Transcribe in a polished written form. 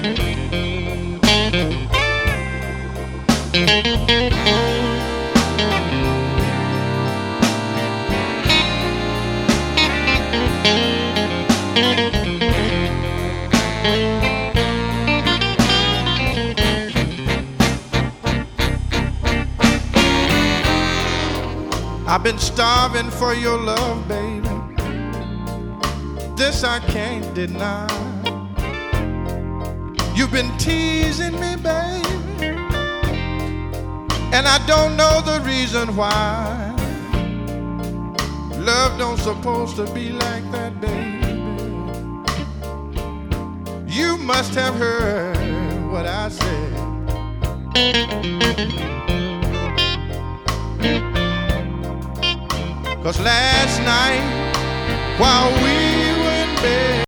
I've been starving for your love, baby. This I can't deny. You've been teasing me, baby, and I don't know the reason why. Love don't supposed to be like that, baby. You must have heard what I said. 'Cause last night, while we